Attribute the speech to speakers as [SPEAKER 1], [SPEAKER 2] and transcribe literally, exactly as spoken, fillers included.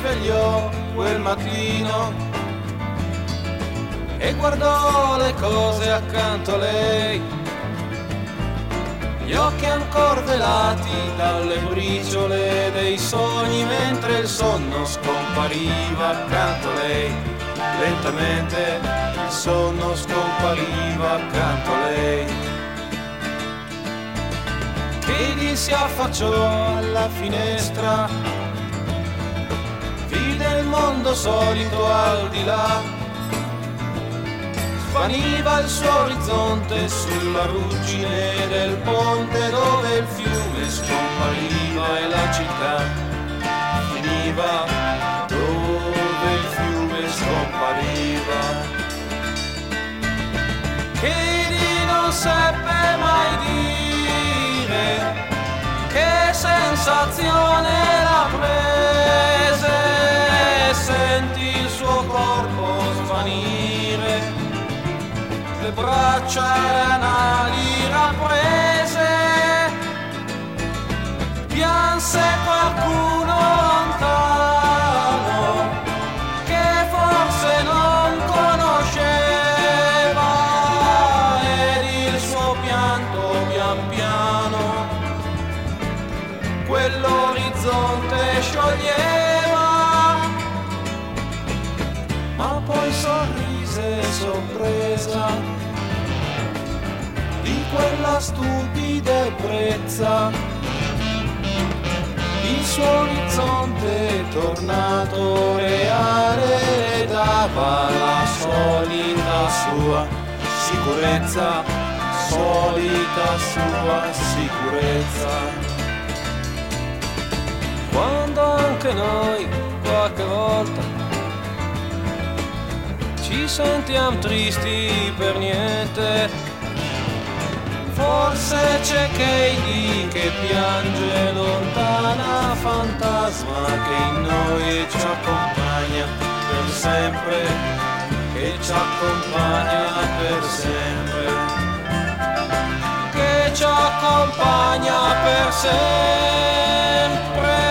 [SPEAKER 1] svegliò quel mattino e guardò le cose accanto a lei, gli occhi ancora velati dalle briciole dei sogni, mentre il sonno scompariva accanto a lei. Lentamente il sonno scompariva accanto a lei. Egli si affacciò alla finestra, vide il mondo solito al di là. Svaniva il suo orizzonte sulla ruggine del ponte dove il fiume scompariva e la città finiva, dove il fiume scompariva. Katie non seppe mai dire che sensazione la prese, sentì il suo corpo svanire, le braccia anali rapprese, pianse qualcuno lontano che forse non conosceva, ed il suo pianto pian piano quell'orizzonte scioglieva, ma poi sorrise sorpresa di quella stupida ebbrezza. Il suo orizzonte è tornato reale e dava la solita sua sicurezza, solita sua sicurezza. Quando anche noi qualche volta ci sentiamo tristi per niente, forse c'è Katie che piange lontana, fantasma che in noi ci accompagna per sempre, che ci accompagna per sempre, che ci accompagna per sempre.